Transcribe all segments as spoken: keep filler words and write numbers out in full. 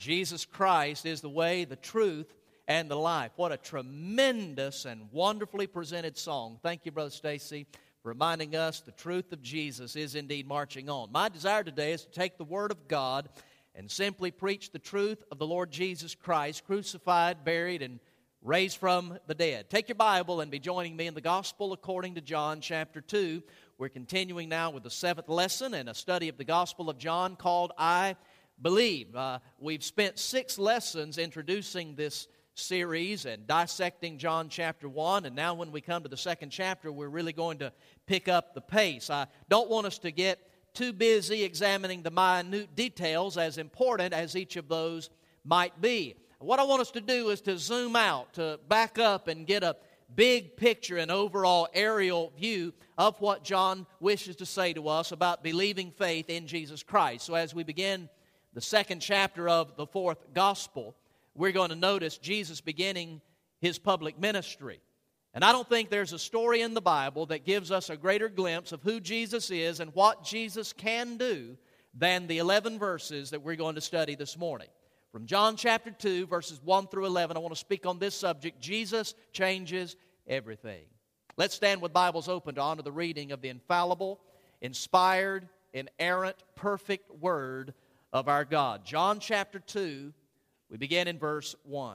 Jesus Christ is the way, the truth, and the life. What a tremendous and wonderfully presented song. Thank you, Brother Stacy, for reminding us the truth of Jesus is indeed marching on. My desire today is to take the Word of God and simply preach the truth of the Lord Jesus Christ, crucified, buried, and raised from the dead. Take your Bible and be joining me in the Gospel according to John chapter two. We're continuing now with the seventh lesson in a study of the Gospel of John called I Believe. Uh, we've spent six lessons introducing this series and dissecting John chapter one, and now when we come to the second chapter, we're really going to pick up the pace. I don't want us to get too busy examining the minute details, as important as each of those might be. What I want us to do is to zoom out, to back up and get a big picture, an overall aerial view of what John wishes to say to us about believing faith in Jesus Christ. So as we begin the second chapter of the fourth gospel, we're going to notice Jesus beginning His public ministry. And I don't think there's a story in the Bible that gives us a greater glimpse of who Jesus is and what Jesus can do than the eleven verses that we're going to study this morning. From John chapter two, verses one through eleven, I want to speak on this subject: Jesus changes everything. Let's stand with Bibles open to honor the reading of the infallible, inspired, inerrant, perfect Word of our God. John chapter two, we begin in verse one.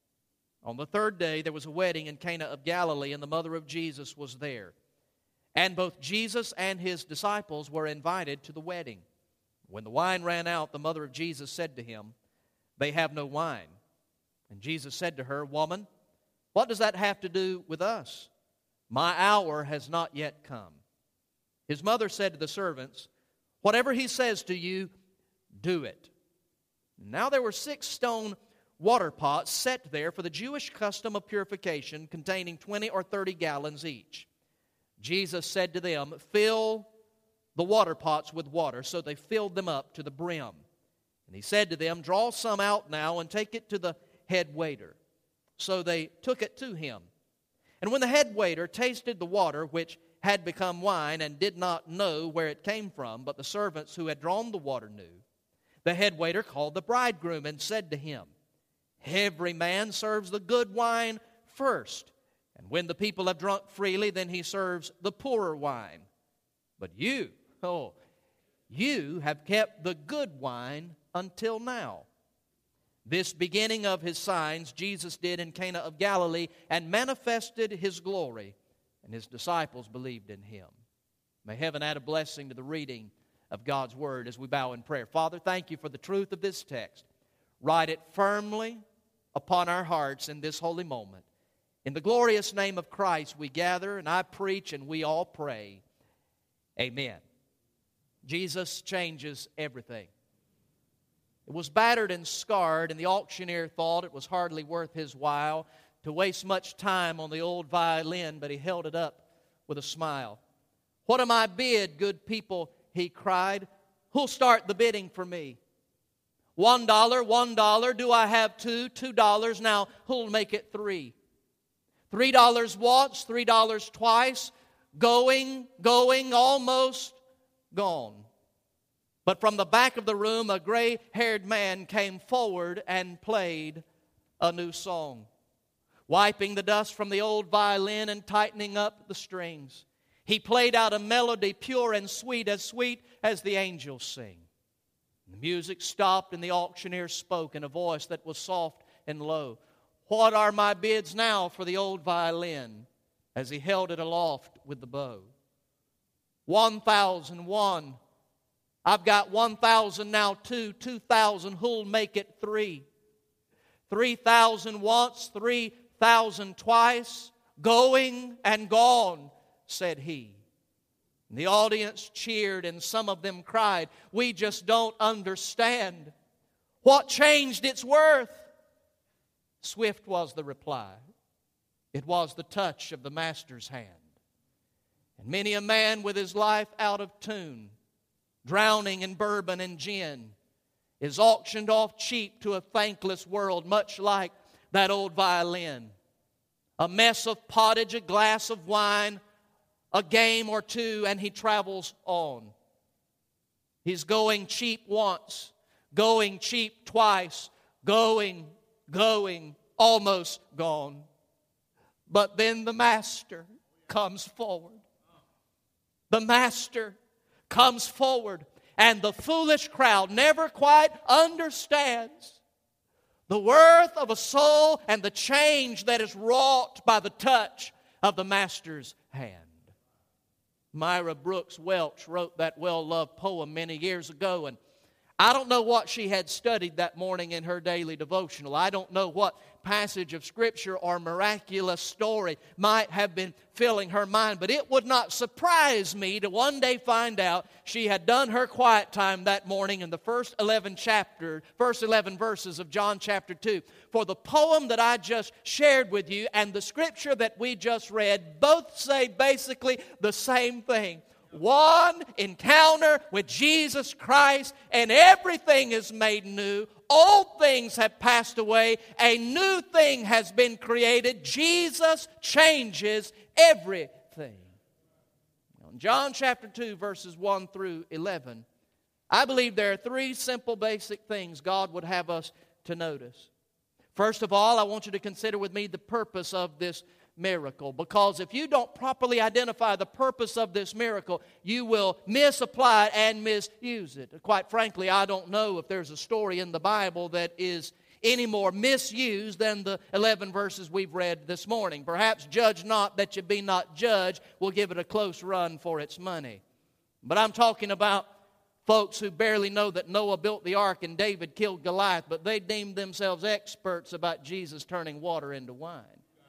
On the third day there was a wedding in Cana of Galilee, and the mother of Jesus was there. And both Jesus and His disciples were invited to the wedding. When the wine ran out, the mother of Jesus said to Him, "They have no wine." And Jesus said to her, "Woman, what does that have to do with us? My hour has not yet come." His mother said to the servants, "Whatever He says to you, do it." Now there were six stone water pots set there for the Jewish custom of purification, containing twenty or thirty gallons each. Jesus said to them, "Fill the water pots with water." So they filled them up to the brim. And He said to them, "Draw some out now and take it to the head waiter." So they took it to Him. And when the head waiter tasted the water, which had become wine, and did not know where it came from, but the servants who had drawn the water knew, the head waiter called the bridegroom and said to him, "Every man serves the good wine first, and when the people have drunk freely, then he serves the poorer wine. But you, oh, you have kept the good wine until now." This beginning of His signs Jesus did in Cana of Galilee, and manifested His glory, and His disciples believed in Him. May heaven add a blessing to the reading of God's Word as we bow in prayer. Father, thank You for the truth of this text. Write it firmly upon our hearts in this holy moment. In the glorious name of Christ we gather, and I preach, and we all pray. Amen. Jesus changes everything. It was battered and scarred, and the auctioneer thought it was hardly worth his while to waste much time on the old violin, but he held it up with a smile. "What am I bid, good people?" he cried. "Who'll start the bidding for me?" One dollar, one dollar. Do I have two? Two dollars. Now, who'll make it three? Three dollars once, three dollars twice. Going, going, almost gone. But from the back of the room, a gray-haired man came forward and played a new song, wiping the dust from the old violin and tightening up the strings. He played out a melody pure and sweet, as sweet as the angels sing. The music stopped, and the auctioneer spoke in a voice that was soft and low. "What are my bids now for the old violin?" as he held it aloft with the bow. One thousand one. "I've got one thousand now too. Two thousand. Who'll make it three?" Three thousand once, three thousand twice. "Going and gone," said he. And the audience cheered, and some of them cried, "We just don't understand. What changed its worth?" Swift was the reply. It was the touch of the Master's hand. And many a man with his life out of tune, drowning in bourbon and gin, is auctioned off cheap to a thankless world, much like that old violin. A mess of pottage, a glass of wine, a game or two, and he travels on. He's going cheap once, going cheap twice, going, going, almost gone. But then the Master comes forward. The Master comes forward, and the foolish crowd never quite understands the worth of a soul and the change that is wrought by the touch of the Master's hand. Myra Brooks Welch wrote that well-loved poem many years ago, and I don't know what she had studied that morning in her daily devotional. I don't know what passage of Scripture or miraculous story might have been filling her mind, but it would not surprise me to one day find out she had done her quiet time that morning in the first eleven chapter, first eleven verses of John chapter two. For the poem that I just shared with you and the Scripture that we just read both say basically the same thing. One encounter with Jesus Christ and everything is made new. Old things have passed away. A new thing has been created. Jesus changes everything. In John chapter two, verses one through eleven, I believe there are three simple basic things God would have us to notice. First of all, I want you to consider with me the purpose of this miracle, because if you don't properly identify the purpose of this miracle, you will misapply it and misuse it. Quite frankly, I don't know if there's a story in the Bible that is any more misused than the eleven verses we've read this morning. Perhaps "judge not that you be not judged" will give it a close run for its money. But I'm talking about folks who barely know that Noah built the ark and David killed Goliath, but they deemed themselves experts about Jesus turning water into wine.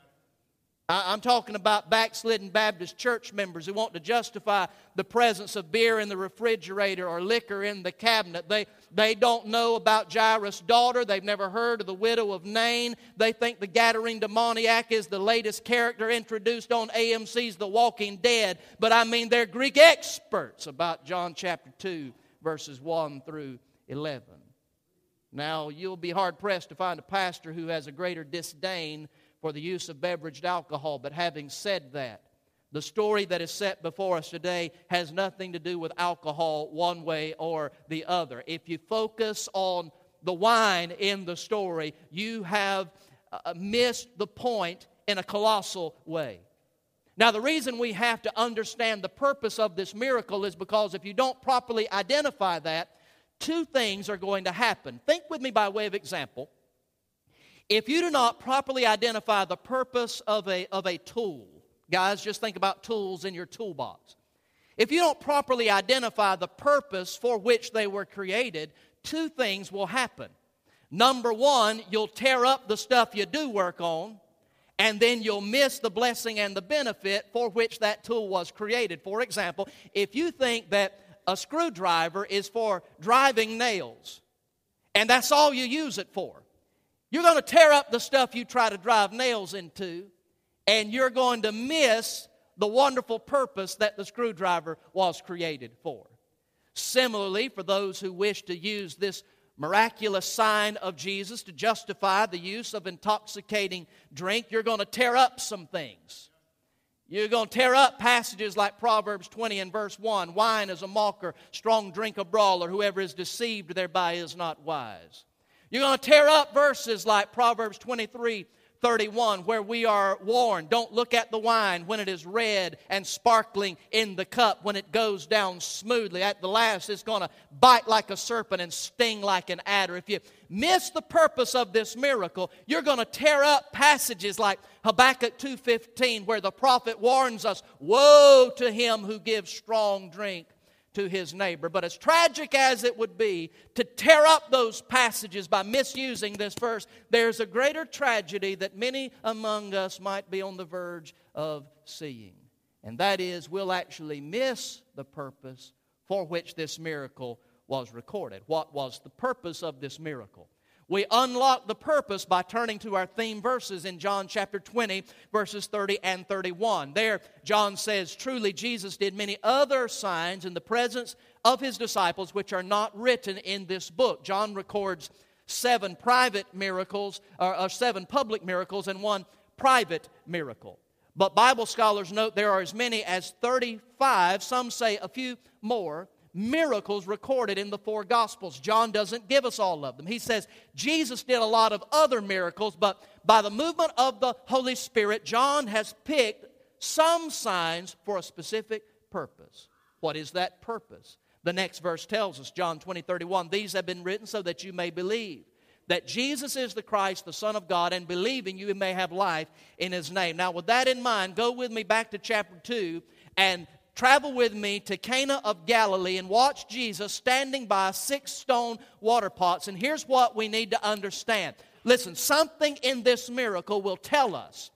I'm talking about backslidden Baptist church members who want to justify the presence of beer in the refrigerator or liquor in the cabinet. They, they don't know about Jairus' daughter. They've never heard of the widow of Nain. They think the Gadarene demoniac is the latest character introduced on A M C's The Walking Dead. But I mean, they're Greek experts about John chapter two, verses one through eleven. Now, you'll be hard-pressed to find a pastor who has a greater disdain for the use of beveraged alcohol. But having said that, the story that is set before us today has nothing to do with alcohol one way or the other. If you focus on the wine in the story, you have uh, missed the point in a colossal way. Now, the reason we have to understand the purpose of this miracle is because if you don't properly identify that, two things are going to happen. Think with me by way of example. If you do not properly identify the purpose of a, of a tool, guys, just think about tools in your toolbox. If you don't properly identify the purpose for which they were created, two things will happen. Number one, you'll tear up the stuff you do work on, and then you'll miss the blessing and the benefit for which that tool was created. For example, if you think that a screwdriver is for driving nails, and that's all you use it for, you're going to tear up the stuff you try to drive nails into, and you're going to miss the wonderful purpose that the screwdriver was created for. Similarly, for those who wish to use this miraculous sign of Jesus to justify the use of intoxicating drink, you're going to tear up some things. You're going to tear up passages like Proverbs twenty and verse one. Wine is a mocker, strong drink a brawler. Whoever is deceived thereby is not wise. You're going to tear up verses like Proverbs twenty-three, thirty-one, where we are warned, don't look at the wine when it is red and sparkling in the cup, when it goes down smoothly. At the last, it's going to bite like a serpent and sting like an adder. If you miss the purpose of this miracle, you're going to tear up passages like Habakkuk two fifteen, where the prophet warns us, woe to him who gives strong drink to his neighbor. But as tragic as it would be to tear up those passages by misusing this verse, there's a greater tragedy that many among us might be on the verge of seeing. And that is, we'll actually miss the purpose for which this miracle was recorded. What was the purpose of this miracle? We unlock the purpose by turning to our theme verses in John chapter twenty, verses thirty and thirty-one. There, John says, truly Jesus did many other signs in the presence of his disciples which are not written in this book. John records seven private miracles, or, or seven public miracles and one private miracle. But Bible scholars note there are as many as thirty-five, some say a few more, miracles recorded in the four Gospels. John doesn't give us all of them. He says Jesus did a lot of other miracles, but by the movement of the Holy Spirit, John has picked some signs for a specific purpose. What is that purpose? The next verse tells us, John twenty, thirty-one, these have been written so that you may believe that Jesus is the Christ, the Son of God, and believing you may have life in His name. Now, with that in mind, go with me back to chapter two and travel with me to Cana of Galilee and watch Jesus standing by six stone water pots. And here's what we need to understand. Listen, something in this miracle will tell us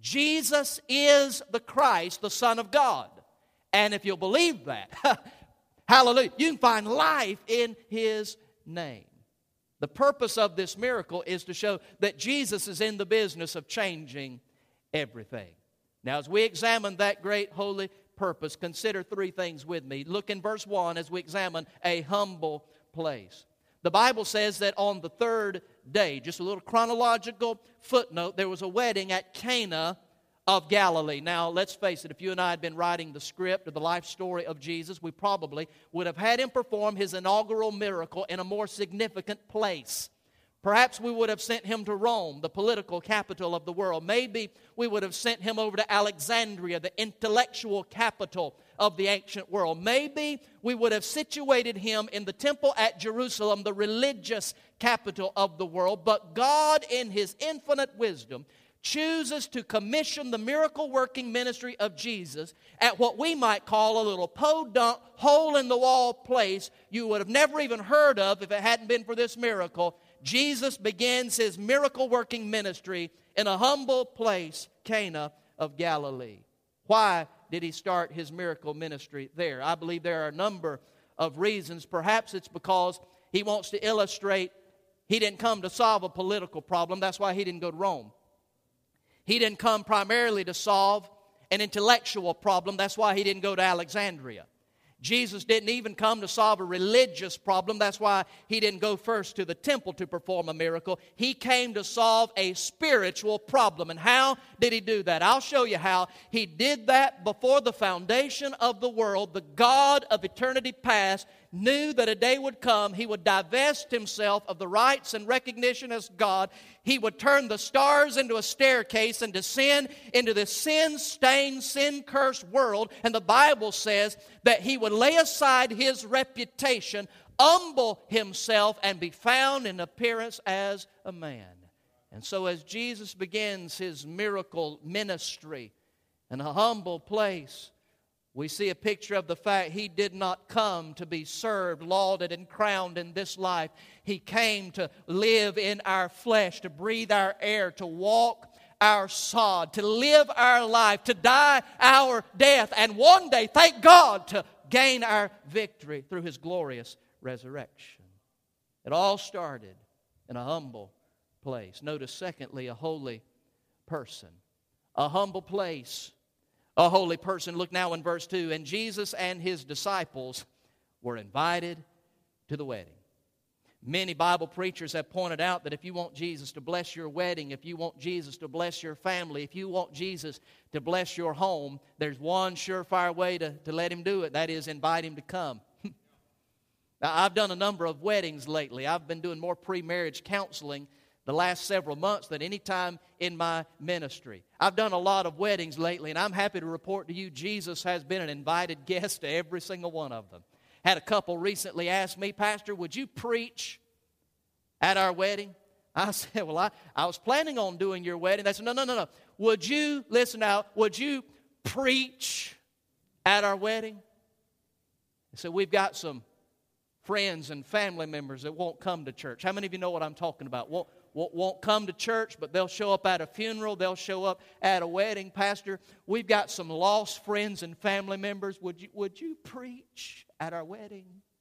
Jesus is the Christ, the Son of God. And if you'll believe that, hallelujah, you can find life in His name. The purpose of this miracle is to show that Jesus is in the business of changing everything. Now, as we examine that great holy purpose, consider three things with me. Look in verse one as we examine a humble place. The Bible says that on the third day, just a little chronological footnote, there was a wedding at Cana of Galilee. Now, let's face it, if you and I had been writing the script or the life story of Jesus, we probably would have had Him perform His inaugural miracle in a more significant place. Perhaps we would have sent Him to Rome, the political capital of the world. Maybe we would have sent Him over to Alexandria, the intellectual capital of the ancient world. Maybe we would have situated Him in the temple at Jerusalem, the religious capital of the world. But God, in His infinite wisdom, chooses to commission the miracle-working ministry of Jesus at what we might call a little podunk, hole-in-the-wall place you would have never even heard of if it hadn't been for this miracle. Jesus begins His miracle-working ministry in a humble place, Cana of Galilee. Why did He start His miracle ministry there? I believe there are a number of reasons. Perhaps it's because He wants to illustrate He didn't come to solve a political problem. That's why He didn't go to Rome. He didn't come primarily to solve an intellectual problem. That's why He didn't go to Alexandria. Jesus didn't even come to solve a religious problem. That's why He didn't go first to the temple to perform a miracle. He came to solve a spiritual problem. And how did He do that? I'll show you how. He did that before the foundation of the world. The God of eternity past knew that a day would come He would divest Himself of the rights and recognition as God. He would turn the stars into a staircase and descend into this sin-stained, sin-cursed world. And the Bible says that He would lay aside His reputation, humble Himself, and be found in appearance as a man. And so as Jesus begins His miracle ministry in a humble place, we see a picture of the fact He did not come to be served, lauded, and crowned in this life. He came to live in our flesh, to breathe our air, to walk our sod, to live our life, to die our death, and one day, thank God, to gain our victory through His glorious resurrection. It all started in a humble place. Notice, secondly, a holy person. A humble place. A holy person. Look now in verse two. And Jesus and His disciples were invited to the wedding. Many Bible preachers have pointed out that if you want Jesus to bless your wedding, if you want Jesus to bless your family, if you want Jesus to bless your home, there's one surefire way to, to let Him do it. That is, invite Him to come. Now, I've done a number of weddings lately. I've been doing more pre-marriage counseling the last several months than any time in my ministry. I've done a lot of weddings lately, and I'm happy to report to you Jesus has been an invited guest to every single one of them. Had a couple recently ask me, Pastor, would you preach at our wedding? I said, well, I, I was planning on doing your wedding. They said, no, no, no, no. Would you, listen now, would you preach at our wedding? They said, we've got some friends and family members that won't come to church. How many of you know what I'm talking about? Won't, won't come to church, but they'll show up at a funeral. They'll show up at a wedding. Pastor, we've got some lost friends and family members. Would you, would you preach at our wedding?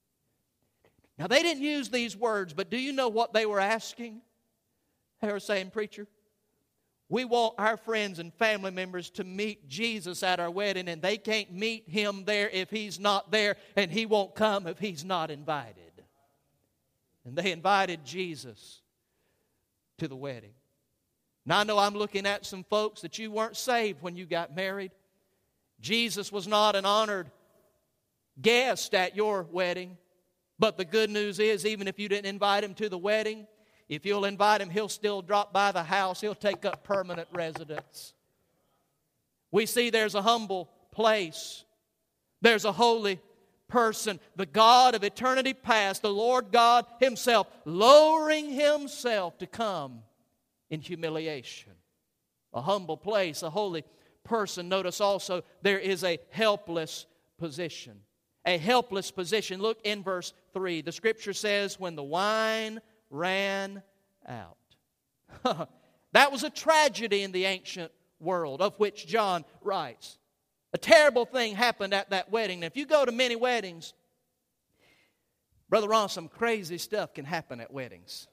Now, they didn't use these words, but do you know what they were asking? They were saying, preacher, we want our friends and family members to meet Jesus at our wedding, and they can't meet Him there if He's not there, and He won't come if He's not invited. And they invited Jesus to the wedding. Now, I know I'm looking at some folks that you weren't saved when you got married. Jesus was not an honored guest at your wedding. But the good news is, even if you didn't invite him to the wedding, if you'll invite him, he'll still drop by the house. He'll take up permanent residence. We see there's a humble place. There's a holy person. The God of eternity past, the Lord God Himself, lowering Himself to come in humiliation. A humble place, a holy person. Notice also there is a helpless position. A helpless position. Look in verse three. The Scripture says, when the wine ran out. That was a tragedy in the ancient world of which John writes. A terrible thing happened at that wedding. Now, if you go to many weddings, Brother Ron, some crazy stuff can happen at weddings.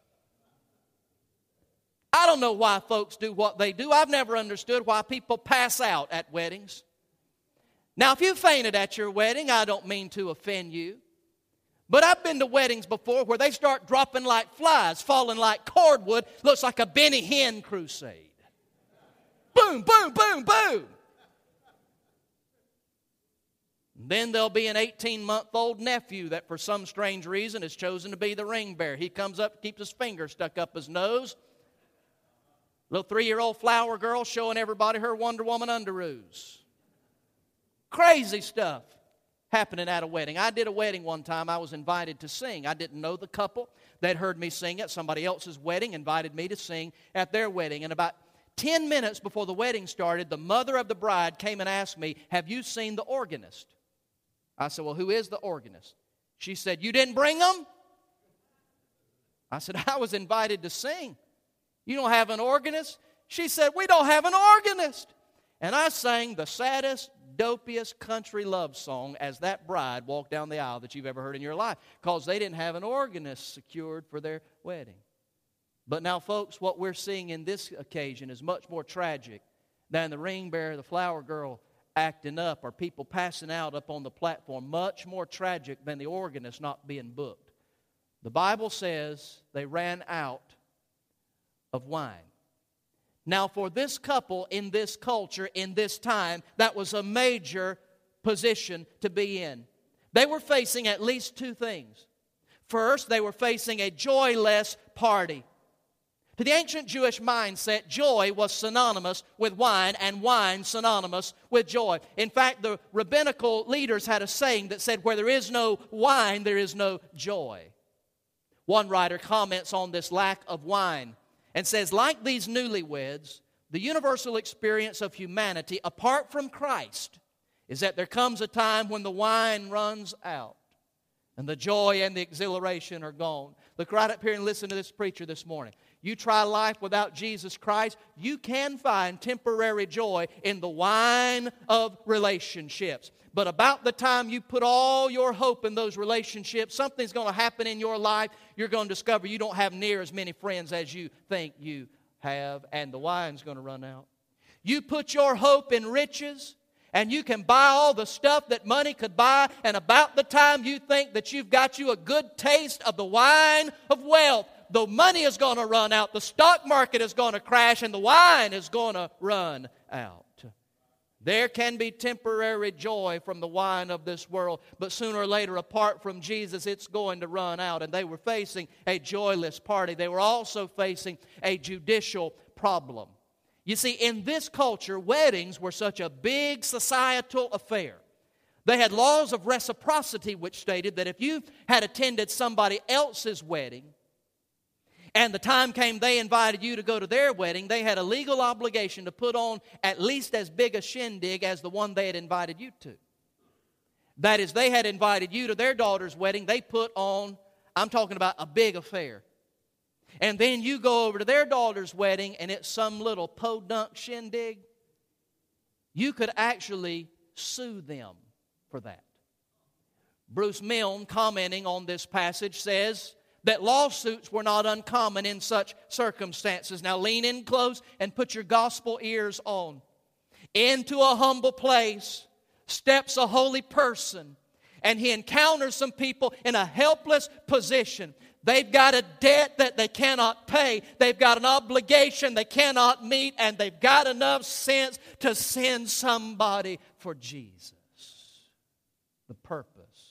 I don't know why folks do what they do. I've never understood why people pass out at weddings. Now, if you fainted at your wedding, I don't mean to offend you. But I've been to weddings before where they start dropping like flies, falling like cordwood. Looks like a Benny Hinn crusade. Boom, boom, boom, boom. Then there'll be an eighteen-month-old nephew that for some strange reason has chosen to be the ring bearer. He comes up, keeps his finger stuck up his nose. Little three-year-old flower girl showing everybody her Wonder Woman underoos. Crazy stuff happening at a wedding. I did a wedding one time. I was invited to sing. I didn't know the couple. They'd heard me sing at somebody else's wedding, invited me to sing at their wedding. And about ten minutes before the wedding started, the mother of the bride came and asked me, have you seen the organist? I said, well, who is the organist? She said, you didn't bring them? I said, I was invited to sing. You don't have an organist? She said, we don't have an organist. And I sang the saddest, dopiest country love song as that bride walked down the aisle that you've ever heard in your life, because they didn't have an organist secured for their wedding. But now, folks, what we're seeing in this occasion is much more tragic than the ring bearer, the flower girl acting up, or people passing out up on the platform. Much more tragic than the organist not being booked. The Bible says they ran out of wine. Now, for this couple in this culture, in this time, that was a major position to be in. They were facing at least two things. First, they were facing a joyless party. To the ancient Jewish mindset, joy was synonymous with wine, and wine synonymous with joy. In fact, the rabbinical leaders had a saying that said, where there is no wine, there is no joy. One writer comments on this lack of wine and says, like these newlyweds, the universal experience of humanity apart from Christ is that there comes a time when the wine runs out and the joy and the exhilaration are gone. Look right up here and listen to this preacher this morning. You try life without Jesus Christ, you can find temporary joy in the wine of relationships. But about the time you put all your hope in those relationships, something's going to happen in your life. You're going to discover you don't have near as many friends as you think you have, and the wine's going to run out. You put your hope in riches, and you can buy all the stuff that money could buy, and about the time you think that you've got you a good taste of the wine of wealth, the money is going to run out, the stock market is going to crash, and the wine is going to run out. There can be temporary joy from the wine of this world, but sooner or later, apart from Jesus, it's going to run out. And they were facing a joyless party. They were also facing a judicial problem. You see, in this culture, weddings were such a big societal affair. They had laws of reciprocity which stated that if you had attended somebody else's wedding, and the time came they invited you to go to their wedding, they had a legal obligation to put on at least as big a shindig as the one they had invited you to. That is, they had invited you to their daughter's wedding, they put on, I'm talking about a big affair. And then you go over to their daughter's wedding and it's some little podunk shindig. You could actually sue them for that. Bruce Milne, commenting on this passage, says that lawsuits were not uncommon in such circumstances. Now lean in close and put your gospel ears on. Into a humble place steps a holy person, and he encounters some people in a helpless position. They've got a debt that they cannot pay. They've got an obligation they cannot meet, and they've got enough sense to send somebody for Jesus. The purpose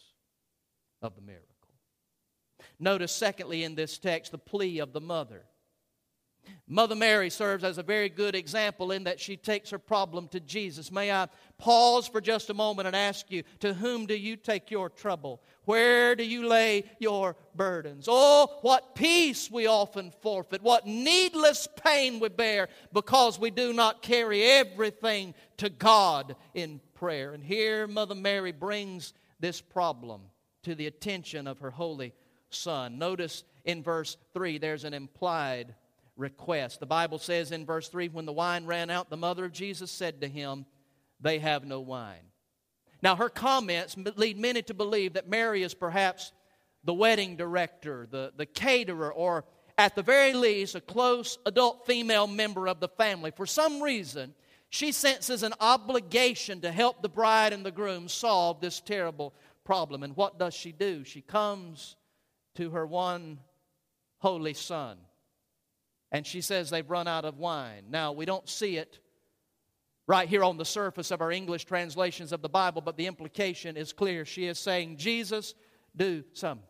of the miracle. Notice, secondly, in this text, the plea of the mother. Mother Mary serves as a very good example in that she takes her problem to Jesus. May I pause for just a moment and ask you, to whom do you take your trouble? Where do you lay your burdens? Oh, what peace we often forfeit, what needless pain we bear because we do not carry everything to God in prayer. And here Mother Mary brings this problem to the attention of her Holy Son. Notice in verse three, there's an implied request. The Bible says in verse three, when the wine ran out, the mother of Jesus said to him, they have no wine. Now her comments lead many to believe that Mary is perhaps the wedding director, the, the caterer, or at the very least a close adult female member of the family. For some reason, she senses an obligation to help the bride and the groom solve this terrible problem. And what does she do? She comes to her one holy Son. And she says they've run out of wine. Now, we don't see it right here on the surface of our English translations of the Bible, but the implication is clear. She is saying, Jesus, do something.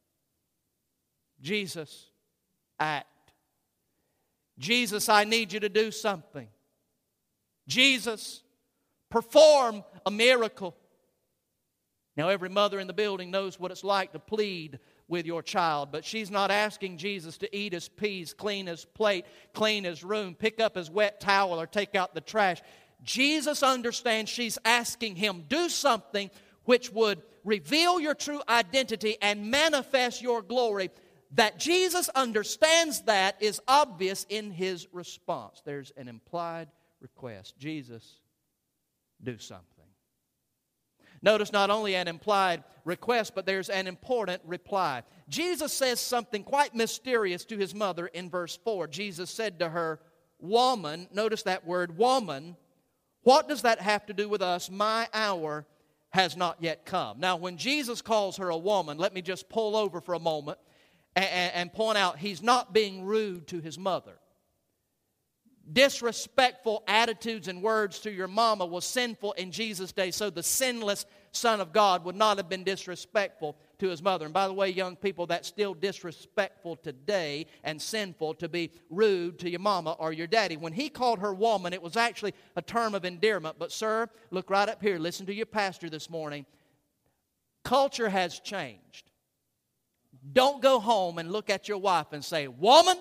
Jesus, act. Jesus, I need you to do something. Jesus, perform a miracle. Now, every mother in the building knows what it's like to plead with your child, but she's not asking Jesus to eat his peas, clean his plate, clean his room, pick up his wet towel, or take out the trash. Jesus understands she's asking him, do something which would reveal your true identity and manifest your glory. That Jesus understands that is obvious in his response. There's an implied request. Jesus, do something. Notice not only an implied request, but there's an important reply. Jesus says something quite mysterious to his mother in verse four. Jesus said to her, woman, notice that word, woman, what does that have to do with us? My hour has not yet come. Now, when Jesus calls her a woman, let me just pull over for a moment and, and point out he's not being rude to his mother. Disrespectful attitudes and words to your mama was sinful in Jesus' day, so the sinless Son of God would not have been disrespectful to his mother. And by the way, young people, that's still disrespectful today and sinful to be rude to your mama or your daddy. When he called her woman, it was actually a term of endearment. But sir, look right up here. Listen to your pastor this morning. Culture has changed. Don't go home and look at your wife and say, woman,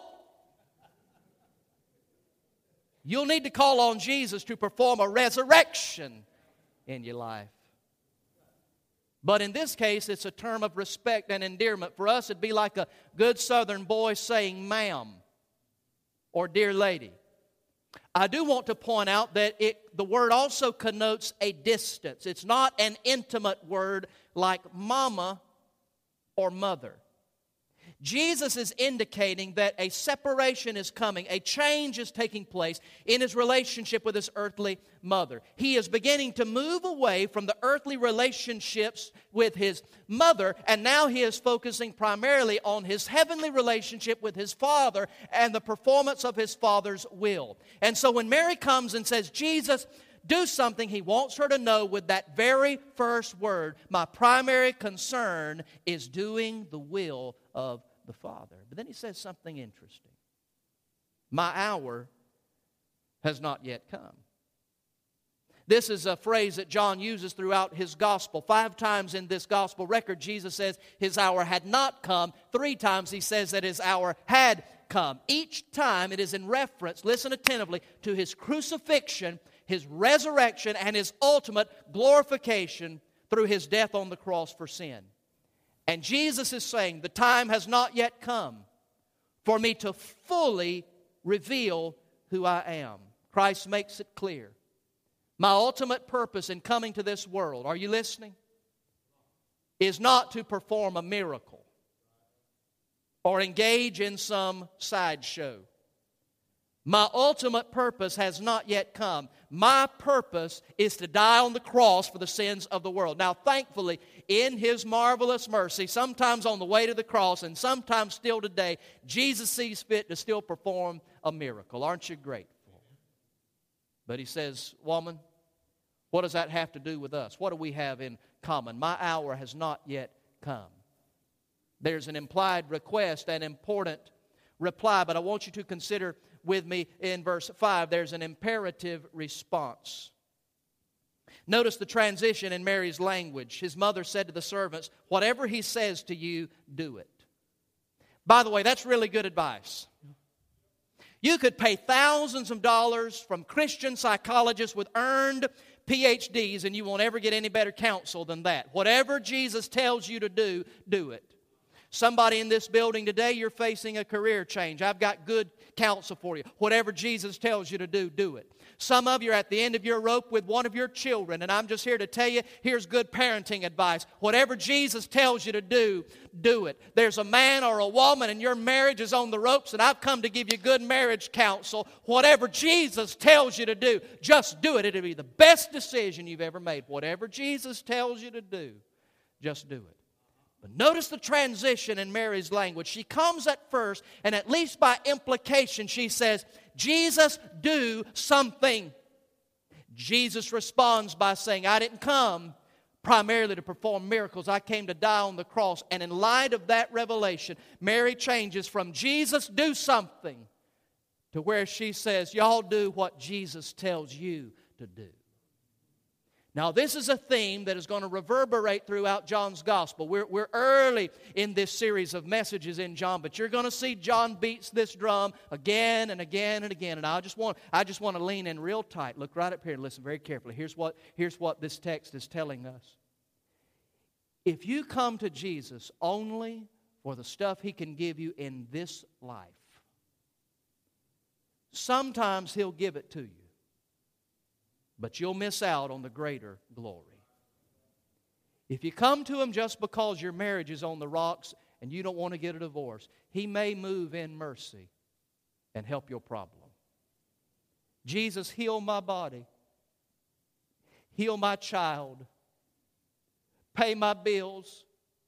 you'll need to call on Jesus to perform a resurrection in your life. But in this case, it's a term of respect and endearment. For us, it'd be like a good southern boy saying, ma'am, or dear lady. I do want to point out that it, the word also connotes a distance. It's not an intimate word like mama or mother. Jesus is indicating that a separation is coming, a change is taking place in his relationship with his earthly mother. He is beginning to move away from the earthly relationships with his mother, and now he is focusing primarily on his heavenly relationship with his Father and the performance of his Father's will. And so when Mary comes and says, Jesus, do something, he wants her to know with that very first word, my primary concern is doing the will of the Father. But then he says something interesting. My hour has not yet come. This is a phrase that John uses throughout his gospel. Five times in this gospel record, Jesus says his hour had not come. Three times he says that his hour had come. Each time it is in reference, listen attentively, to his crucifixion, his resurrection, and his ultimate glorification through his death on the cross for sin. And Jesus is saying, the time has not yet come for me to fully reveal who I am. Christ makes it clear. My ultimate purpose in coming to this world, are you listening? Is not to perform a miracle or engage in some sideshow. My ultimate purpose has not yet come. My purpose is to die on the cross for the sins of the world. Now, thankfully, in His marvelous mercy, sometimes on the way to the cross and sometimes still today, Jesus sees fit to still perform a miracle. Aren't you grateful? But He says, woman, what does that have to do with us? What do we have in common? My hour has not yet come. There's an implied request, an important reply, but I want you to consider with me in verse five, there's an imperative response. Notice the transition in Mary's language. His mother said to the servants, "Whatever he says to you, do it." By the way, that's really good advice. You could pay thousands of dollars from Christian psychologists with earned P H Ds and you won't ever get any better counsel than that. Whatever Jesus tells you to do, do it. Somebody in this building today, you're facing a career change. I've got good counsel for you. Whatever Jesus tells you to do, do it. Some of you are at the end of your rope with one of your children, and I'm just here to tell you, here's good parenting advice. Whatever Jesus tells you to do, do it. There's a man or a woman and your marriage is on the ropes, and I've come to give you good marriage counsel. Whatever Jesus tells you to do, just do it. It'll be the best decision you've ever made. Whatever Jesus tells you to do, just do it. But notice the transition in Mary's language. She comes at first, and at least by implication, she says, "Jesus, do something." Jesus responds by saying, "I didn't come primarily to perform miracles. I came to die on the cross." And in light of that revelation, Mary changes from "Jesus, do something" to where she says, "Y'all do what Jesus tells you to do." Now, this is a theme that is going to reverberate throughout John's Gospel. We're, we're early in this series of messages in John, but you're going to see John beats this drum again and again and again. And I just want, I just want to lean in real tight. Look right up here and listen very carefully. Here's what, here's what this text is telling us. If you come to Jesus only for the stuff He can give you in this life, sometimes He'll give it to you, but you'll miss out on the greater glory. If you come to Him just because your marriage is on the rocks and you don't want to get a divorce, He may move in mercy and help your problem. Jesus, heal my body. Heal my child. Pay my bills.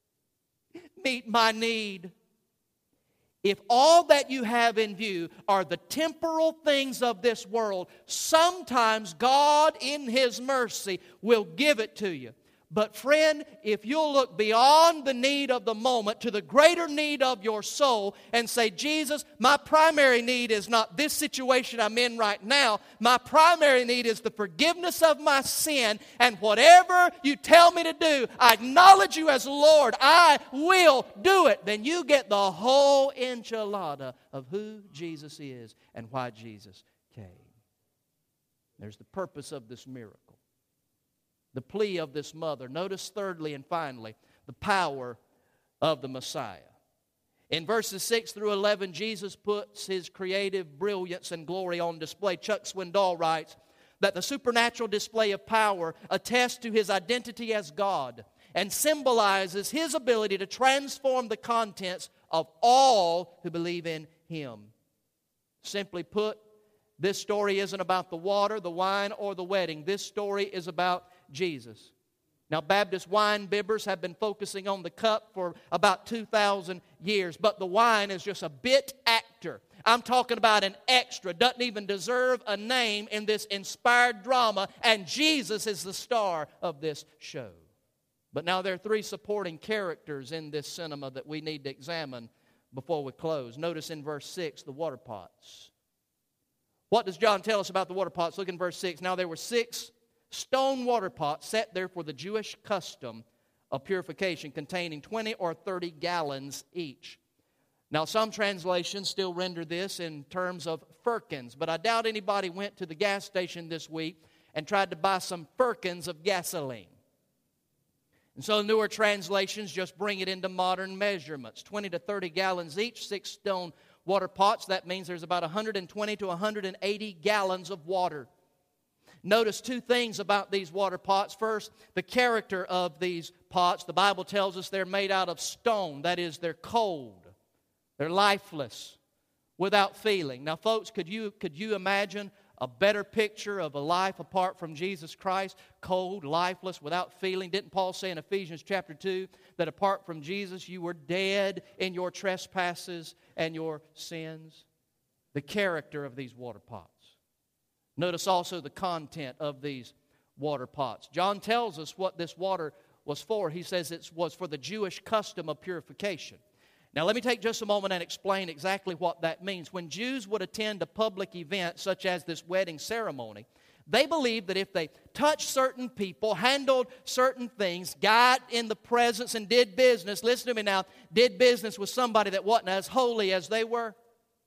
Meet my need. If all that you have in view are the temporal things of this world, sometimes God in His mercy will give it to you. But friend, if you'll look beyond the need of the moment to the greater need of your soul and say, "Jesus, my primary need is not this situation I'm in right now. My primary need is the forgiveness of my sin, and whatever you tell me to do, I acknowledge you as Lord. I will do it." Then you get the whole enchilada of who Jesus is and why Jesus came. There's the purpose of this miracle. The plea of this mother. Notice thirdly and finally, the power of the Messiah. In verses six through eleven, Jesus puts His creative brilliance and glory on display. Chuck Swindoll writes that the supernatural display of power attests to His identity as God and symbolizes His ability to transform the contents of all who believe in Him. Simply put, this story isn't about the water, the wine, or the wedding. This story is about Jesus. Now, Baptist wine bibbers have been focusing on the cup for about two thousand years, but the wine is just a bit actor. I'm talking about an extra, doesn't even deserve a name in this inspired drama, and Jesus is the star of this show. But now there are three supporting characters in this cinema that we need to examine before we close. Notice in verse six, the water pots. What does John tell us about the water pots? Look in verse six. Now there were six stone water pots set there for the Jewish custom of purification, containing twenty or thirty gallons each. Now, some translations still render this in terms of firkins, but I doubt anybody went to the gas station this week and tried to buy some firkins of gasoline. And so newer translations just bring it into modern measurements. twenty to thirty gallons each, six stone water pots. That means there's about one hundred twenty to one hundred eighty gallons of water. Notice two things about these water pots. First, the character of these pots. The Bible tells us they're made out of stone. That is, they're cold. They're lifeless, without feeling. Now, folks, could you, could you imagine a better picture of a life apart from Jesus Christ? Cold, lifeless, without feeling. Didn't Paul say in Ephesians chapter two that apart from Jesus you were dead in your trespasses and your sins? The character of these water pots. Notice also the content of these water pots. John tells us what this water was for. He says it was for the Jewish custom of purification. Now let me take just a moment and explain exactly what that means. When Jews would attend a public event such as this wedding ceremony, they believed that if they touched certain people, handled certain things, got in the presence and did business, listen to me now, did business with somebody that wasn't as holy as they were,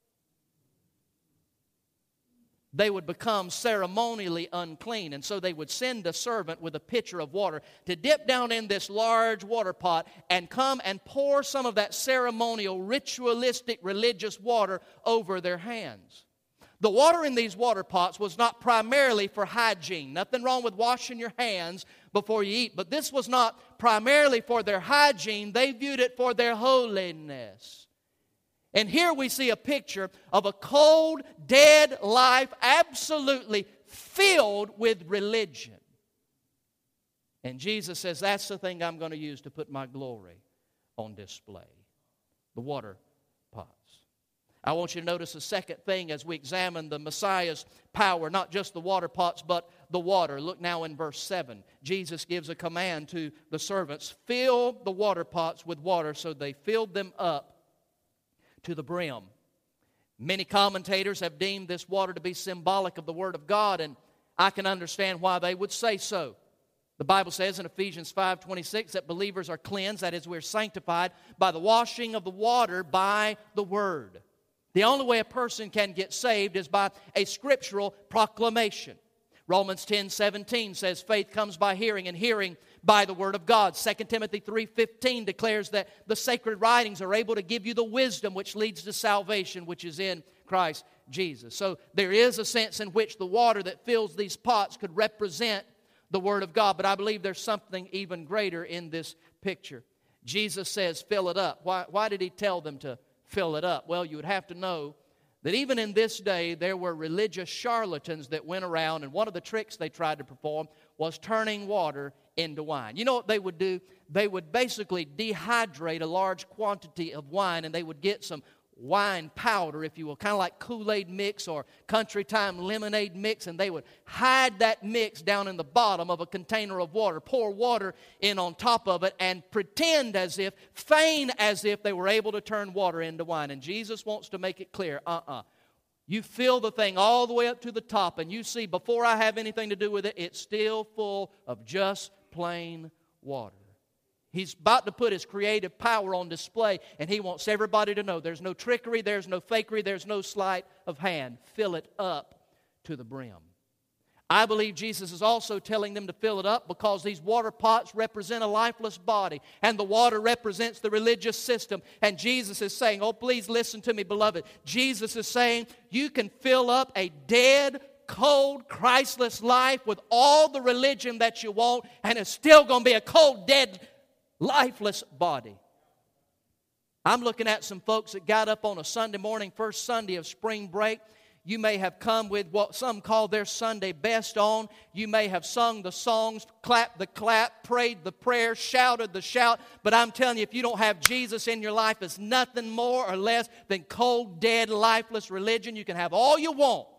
they would become ceremonially unclean. And so they would send a servant with a pitcher of water to dip down in this large water pot and come and pour some of that ceremonial, ritualistic, religious water over their hands. The water in these water pots was not primarily for hygiene. Nothing wrong with washing your hands before you eat. But this was not primarily for their hygiene. They viewed it for their holiness. And here we see a picture of a cold, dead life absolutely filled with religion. And Jesus says, that's the thing I'm going to use to put my glory on display. The water pots. I want you to notice a second thing as we examine the Messiah's power, not just the water pots, but the water. Look now in verse seven. Jesus gives a command to the servants, fill the water pots with water, so they filled them up to the brim. Many commentators have deemed this water to be symbolic of the Word of God, and I can understand why they would say so. The Bible says in Ephesians five twenty-six that believers are cleansed, that is, we're sanctified by the washing of the water by the Word. The only way a person can get saved is by a scriptural proclamation. Romans ten seventeen says faith comes by hearing, and hearing by the Word of God. Second Timothy three fifteen declares that the sacred writings are able to give you the wisdom which leads to salvation, which is in Christ Jesus. So there is a sense in which the water that fills these pots could represent the Word of God. But I believe there's something even greater in this picture. Jesus says, fill it up. Why, why did He tell them to fill it up? Well, you would have to know that even in this day, there were religious charlatans that went around, and one of the tricks they tried to perform was turning water into wine. You know what they would do? They would basically dehydrate a large quantity of wine, and they would get some wine powder, if you will, kind of like Kool-Aid mix or Country Time lemonade mix, and they would hide that mix down in the bottom of a container of water, pour water in on top of it, and pretend as if, feign as if they were able to turn water into wine. And Jesus wants to make it clear, uh-uh. You fill the thing all the way up to the top, and you see, before I have anything to do with it, it's still full of just plain water. He's about to put His creative power on display, and He wants everybody to know there's no trickery, there's no fakery, there's no sleight of hand. Fill it up to the brim. I believe Jesus is also telling them to fill it up because these water pots represent a lifeless body, and the water represents the religious system. And Jesus is saying, oh, please listen to me, beloved. Jesus is saying you can fill up a dead, cold, Christless life with all the religion that you want, and it's still going to be a cold, dead, lifeless body. I'm looking at some folks that got up on a Sunday morning, first Sunday of spring break. You may have come with what some call their Sunday best on. You may have sung the songs, clapped the clap, prayed the prayer, shouted the shout. But I'm telling you, if you don't have Jesus in your life, it's nothing more or less than cold, dead, lifeless religion. You can have all you want,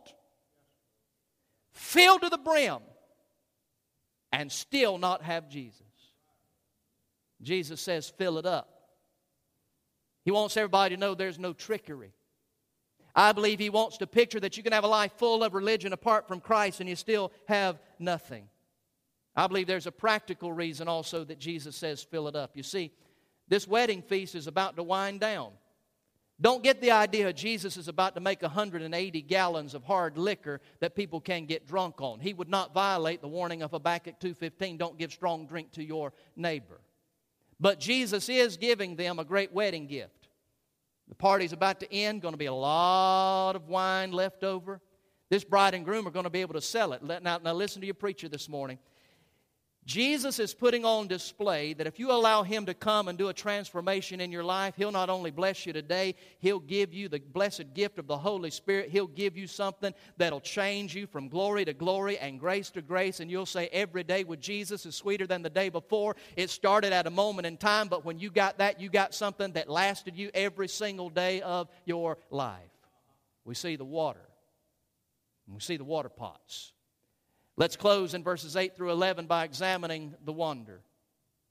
filled to the brim, and still not have Jesus. Jesus says, fill it up. He wants everybody to know there's no trickery. I believe He wants to picture that you can have a life full of religion apart from Christ and you still have nothing. I believe there's a practical reason also that Jesus says fill it up. You see, this wedding feast is about to wind down. Don't get the idea Jesus is about to make one hundred eighty gallons of hard liquor that people can get drunk on. He would not violate the warning of Habakkuk two fifteen, don't give strong drink to your neighbor. But Jesus is giving them a great wedding gift. The party's about to end, going to be a lot of wine left over. This bride and groom are going to be able to sell it. Now, now listen to your preacher this morning. Jesus is putting on display that if you allow Him to come and do a transformation in your life, He'll not only bless you today, He'll give you the blessed gift of the Holy Spirit. He'll give you something that'll change you from glory to glory and grace to grace. And you'll say every day with Jesus is sweeter than the day before. It started at a moment in time, but when you got that, you got something that lasted you every single day of your life. We see the water. And we see the water pots. Let's close in verses eight through eleven by examining the wonder.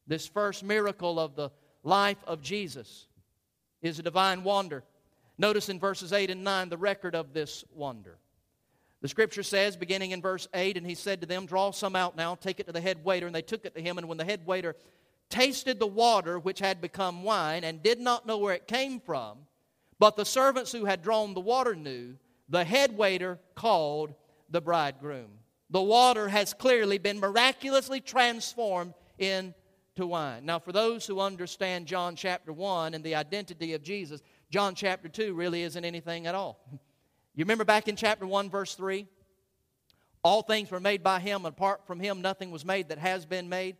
This first miracle of the life of Jesus is a divine wonder. Notice in verses eight and nine the record of this wonder. The Scripture says, beginning in verse eight, and he said to them, draw some out now, take it to the head waiter. And they took it to him, and when the head waiter tasted the water which had become wine, and did not know where it came from, but the servants who had drawn the water knew, the head waiter called the bridegroom. The water has clearly been miraculously transformed into wine. Now, for those who understand John chapter one and the identity of Jesus, John chapter two really isn't anything at all. You remember back in chapter one, verse three? All things were made by Him, and apart from Him nothing was made that has been made.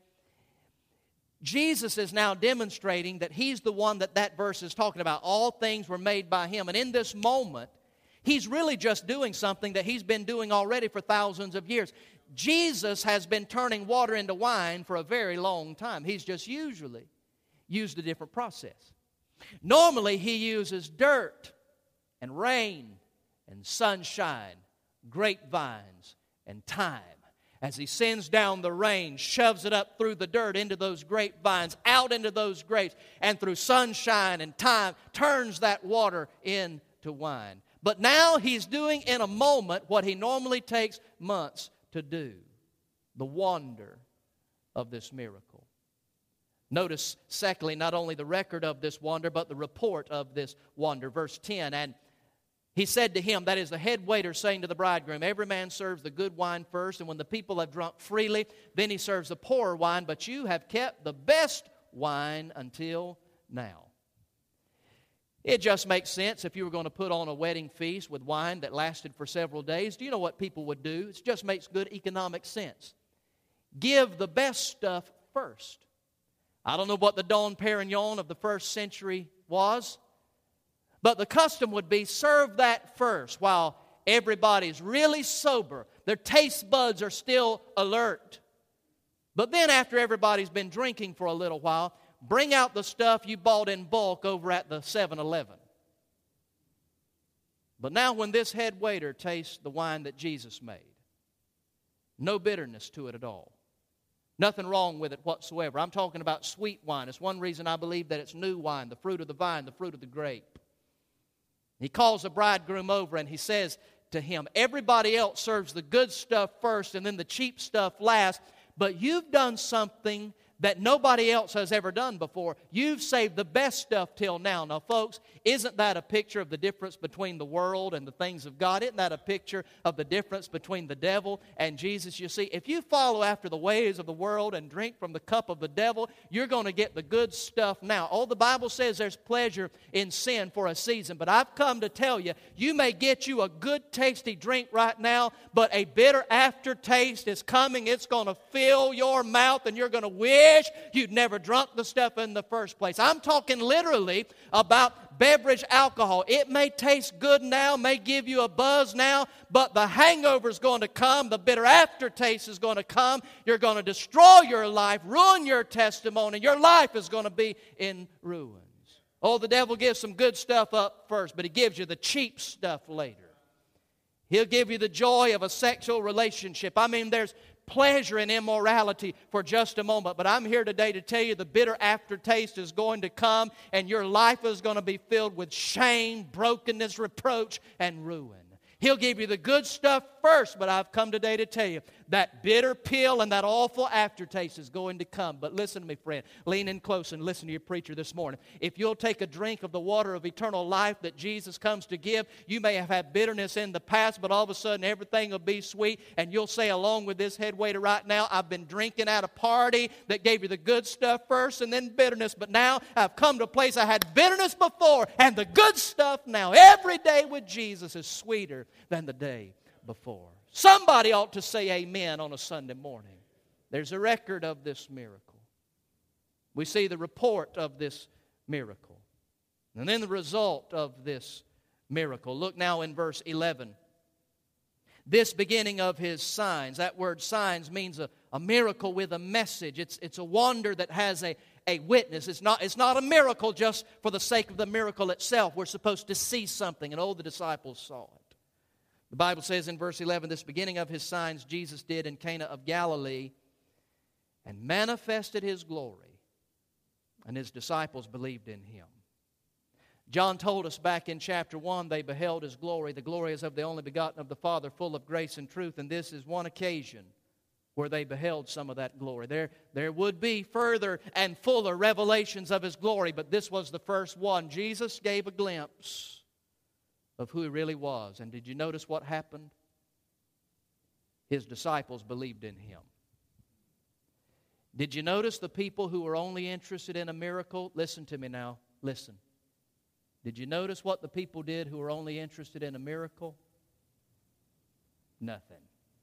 Jesus is now demonstrating that He's the one that that verse is talking about. All things were made by Him. And in this moment, He's really just doing something that He's been doing already for thousands of years. Jesus has been turning water into wine for a very long time. He's just usually used a different process. Normally, He uses dirt and rain and sunshine, grapevines and time. As He sends down the rain, shoves it up through the dirt into those grapevines, out into those grapes, and through sunshine and time, turns that water into wine. But now He's doing in a moment what He normally takes months to do. The wonder of this miracle. Notice, secondly, not only the record of this wonder, but the report of this wonder. Verse ten, and He said to him, that is the head waiter saying to the bridegroom, every man serves the good wine first, and when the people have drunk freely, then he serves the poorer wine, but you have kept the best wine until now. It just makes sense if you were going to put on a wedding feast with wine that lasted for several days. Do you know what people would do? It just makes good economic sense. Give the best stuff first. I don't know what the Dom Perignon of the first century was, but the custom would be serve that first while everybody's really sober. Their taste buds are still alert. But then after everybody's been drinking for a little while, bring out the stuff you bought in bulk over at the seven eleven. But now when this head waiter tastes the wine that Jesus made, no bitterness to it at all. Nothing wrong with it whatsoever. I'm talking about sweet wine. It's one reason I believe that it's new wine, the fruit of the vine, the fruit of the grape. He calls the bridegroom over and he says to him, everybody else serves the good stuff first and then the cheap stuff last, but you've done something that nobody else has ever done before. You've saved the best stuff till now. Now, folks, isn't that a picture of the difference between the world and the things of God? Isn't that a picture of the difference between the devil and Jesus? You see, if you follow after the ways of the world and drink from the cup of the devil, you're going to get the good stuff now. Oh, the Bible says there's pleasure in sin for a season, but I've come to tell you, you may get you a good tasty drink right now, but a bitter aftertaste is coming. It's going to fill your mouth and you're going to wish you'd never drunk the stuff in the first place. I'm talking literally about beverage alcohol. It may taste good now, may give you a buzz now, but the hangover is going to come. The bitter aftertaste is going to come. You're going to destroy your life, ruin your testimony. Your life is going to be in ruins. Oh, the devil gives some good stuff up first, but he gives you the cheap stuff later. He'll give you the joy of a sexual relationship. I mean, there's pleasure in immorality for just a moment. But I'm here today to tell you the bitter aftertaste is going to come and your life is going to be filled with shame, brokenness, reproach, and ruin. He'll give you the good stuff first, but I've come today to tell you that bitter pill and that awful aftertaste is going to come. But listen to me, friend. Lean in close and listen to your preacher this morning. If you'll take a drink of the water of eternal life that Jesus comes to give, you may have had bitterness in the past, but all of a sudden everything will be sweet, and you'll say along with this head waiter right now, I've been drinking at a party that gave you the good stuff first and then bitterness, but now I've come to a place I had bitterness before and the good stuff now. Every day with Jesus is sweeter than the day before. Somebody ought to say amen on a Sunday morning. There's a record of this miracle. We see the report of this miracle. And then the result of this miracle. Look now in verse eleven. This beginning of his signs. That word signs means a, a miracle with a message. It's, it's a wonder that has a, a witness. It's not, it's not a miracle just for the sake of the miracle itself. We're supposed to see something, and all the disciples saw it. The Bible says in verse eleven, this beginning of his signs Jesus did in Cana of Galilee and manifested his glory, and His disciples believed in Him. John told us back in chapter one, they beheld His glory. The glory is of the only begotten of the Father, full of grace and truth. And this is one occasion where they beheld some of that glory. There, there would be further and fuller revelations of His glory, but this was the first one. Jesus gave a glimpse of who He really was. And did you notice what happened? His disciples believed in Him. Did you notice the people who were only interested in a miracle? Listen to me now. Listen. Did you notice what the people did who were only interested in a miracle? Nothing.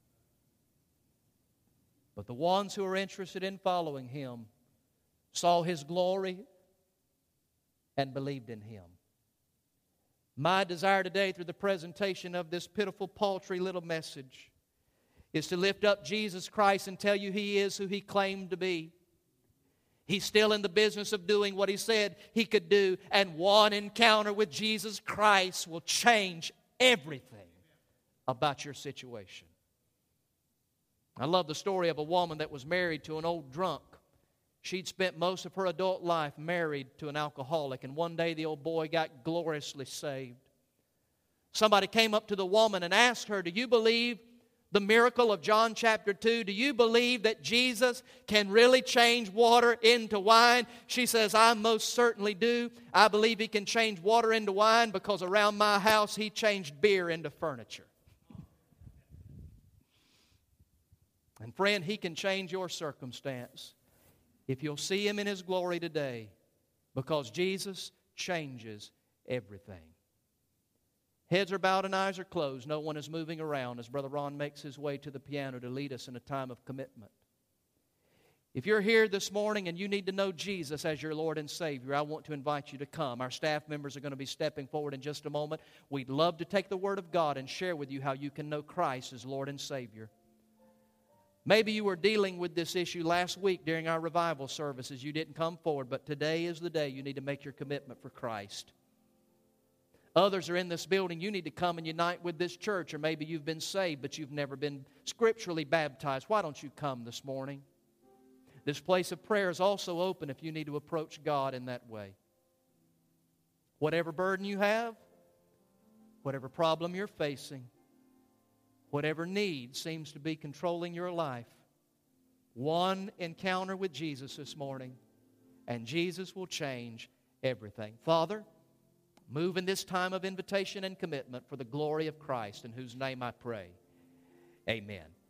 But the ones who were interested in following Him saw His glory and believed in Him. My desire today through the presentation of this pitiful, paltry little message is to lift up Jesus Christ and tell you He is who He claimed to be. He's still in the business of doing what He said He could do, and one encounter with Jesus Christ will change everything about your situation. I love the story of a woman that was married to an old drunk. She'd spent most of her adult life married to an alcoholic, and one day the old boy got gloriously saved. Somebody came up to the woman and asked her, "Do you believe the miracle of John chapter two? Do you believe that Jesus can really change water into wine?" She says, "I most certainly do. I believe He can change water into wine because around my house He changed beer into furniture." And friend, He can change your circumstance if you'll see Him in His glory today, because Jesus changes everything. Heads are bowed and eyes are closed. No one is moving around as Brother Ron makes his way to the piano to lead us in a time of commitment. If you're here this morning and you need to know Jesus as your Lord and Savior, I want to invite you to come. Our staff members are going to be stepping forward in just a moment. We'd love to take the Word of God and share with you how you can know Christ as Lord and Savior. Maybe you were dealing with this issue last week during our revival services. You didn't come forward, but today is the day you need to make your commitment for Christ. Others are in this building. You need to come and unite with this church. Or maybe you've been saved, but you've never been scripturally baptized. Why don't you come this morning? This place of prayer is also open if you need to approach God in that way. Whatever burden you have, whatever problem you're facing, whatever need seems to be controlling your life, one encounter with Jesus this morning, and Jesus will change everything. Father, move in this time of invitation and commitment for the glory of Christ, in whose name I pray. Amen.